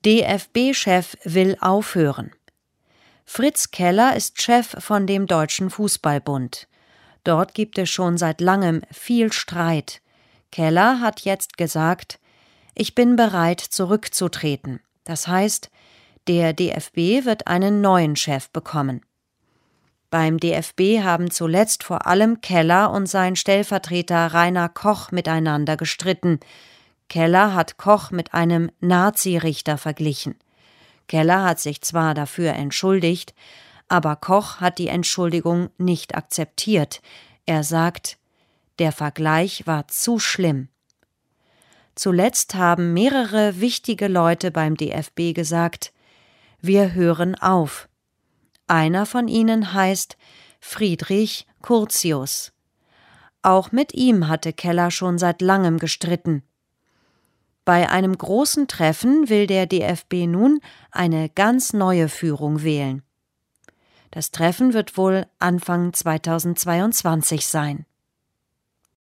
DFB-Chef will aufhören. Fritz Keller ist Chef von dem Deutschen Fußballbund. Dort gibt es schon seit langem viel Streit. Keller hat jetzt gesagt: Ich bin bereit, zurückzutreten. Das heißt, der DFB wird einen neuen Chef bekommen. Beim DFB haben zuletzt vor allem Keller und sein Stellvertreter Rainer Koch miteinander gestritten. Keller hat Koch mit einem Nazi-Richter verglichen. Keller hat sich zwar dafür entschuldigt, aber Koch hat die Entschuldigung nicht akzeptiert. Er sagt, der Vergleich war zu schlimm. Zuletzt haben mehrere wichtige Leute beim DFB gesagt, wir hören auf. Einer von ihnen heißt Friedrich Curtius. Auch mit ihm hatte Keller schon seit langem gestritten. Bei einem großen Treffen will der DFB nun eine ganz neue Führung wählen. Das Treffen wird wohl Anfang 2022 sein.